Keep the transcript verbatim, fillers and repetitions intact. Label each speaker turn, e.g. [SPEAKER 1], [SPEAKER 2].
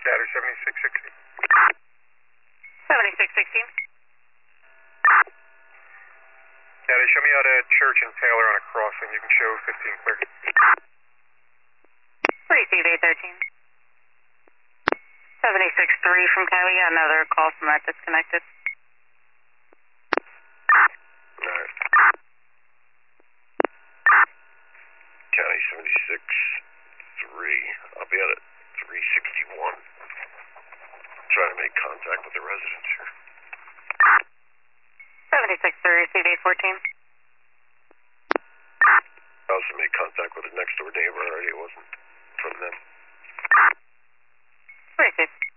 [SPEAKER 1] Chatter seventy-six sixty.
[SPEAKER 2] seventy-six sixteen.
[SPEAKER 1] Chatter, show me out at Church and Taylor on a crossing. You can show fifteen clear.
[SPEAKER 2] Receive eight thirteen. seventy-six three from County. Yeah, another call from that disconnected.
[SPEAKER 1] Alright. County seventy-six three. I'll be out at three sixty-one. Trying to make contact with the residents here.
[SPEAKER 2] seventy-six three, receive eight fourteen.
[SPEAKER 1] I also made contact with a next door neighbor already. It wasn't from them.
[SPEAKER 2] Receive.